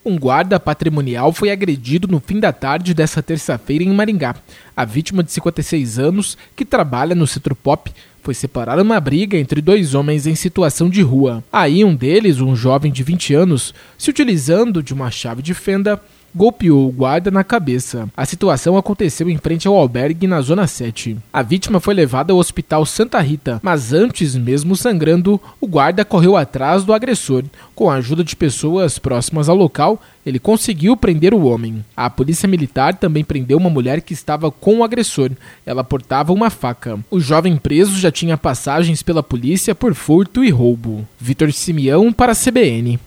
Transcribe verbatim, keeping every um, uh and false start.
Um guarda patrimonial foi agredido no fim da tarde desta terça-feira em Maringá. A vítima, de cinquenta e seis anos, que trabalha no setor pop, foi separada numa briga entre dois homens em situação de rua. Aí um deles, um jovem de vinte anos, se utilizando de uma chave de fenda, golpeou o guarda na cabeça. A situação aconteceu em frente ao albergue na Zona sete. A vítima foi levada ao Hospital Santa Rita, mas antes, mesmo sangrando, o guarda correu atrás do agressor. Com a ajuda de pessoas próximas ao local, ele conseguiu prender o homem. A polícia militar também prendeu uma mulher que estava com o agressor. Ela portava uma faca. O jovem preso já tinha passagens pela polícia por furto e roubo. Vitor Simeão para a C B N.